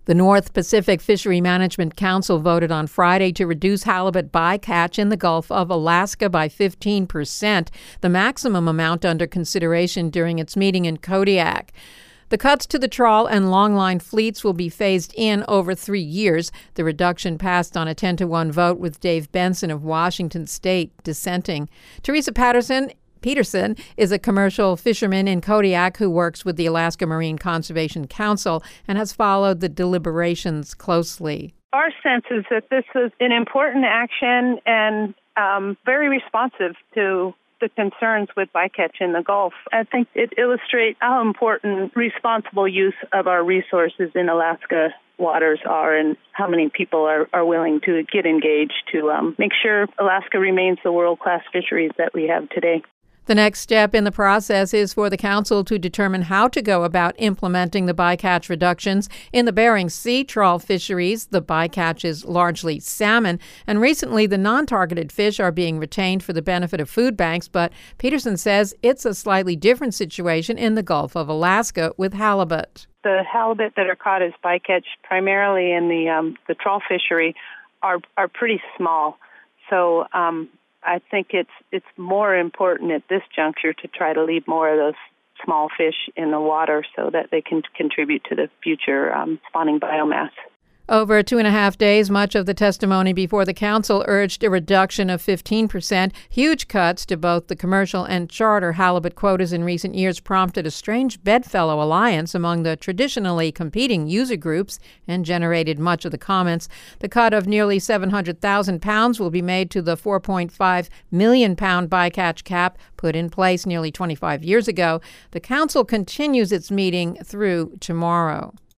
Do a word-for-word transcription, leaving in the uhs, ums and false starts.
The North Pacific Fishery Management Council voted on Friday to reduce halibut bycatch in the Gulf of Alaska by fifteen percent, the maximum amount under consideration during its meeting in Kodiak. The cuts to the trawl and longline fleets will be phased in over three years. The reduction passed on a ten to one vote with Dave Benson of Washington State dissenting. Teresa Patterson Peterson is a commercial fisherman in Kodiak who works with the Alaska Marine Conservation Council and has followed the deliberations closely. Our sense is that this is an important action and um, very responsive to the concerns with bycatch in the Gulf. I think it illustrates how important responsible use of our resources in Alaska waters are and how many people are, are willing to get engaged to um, make sure Alaska remains the world-class fisheries that we have today. The next step in the process is for the council to determine how to go about implementing the bycatch reductions. In the Bering Sea trawl fisheries, the bycatch is largely salmon, and recently the non-targeted fish are being retained for the benefit of food banks, but Peterson says it's a slightly different situation in the Gulf of Alaska with halibut. The halibut that are caught as bycatch, primarily in the um, the trawl fishery, are are pretty small. So um I think it's it's more important at this juncture to try to leave more of those small fish in the water so that they can contribute to the future um, spawning biomass. Over two and a half days, much of the testimony before the council urged a reduction of fifteen percent. Huge cuts to both the commercial and charter halibut quotas in recent years prompted a strange bedfellow alliance among the traditionally competing user groups and generated much of the comments. The cut of nearly seven hundred thousand pounds will be made to the four point five million pound bycatch cap put in place nearly twenty-five years ago. The council continues its meeting through tomorrow.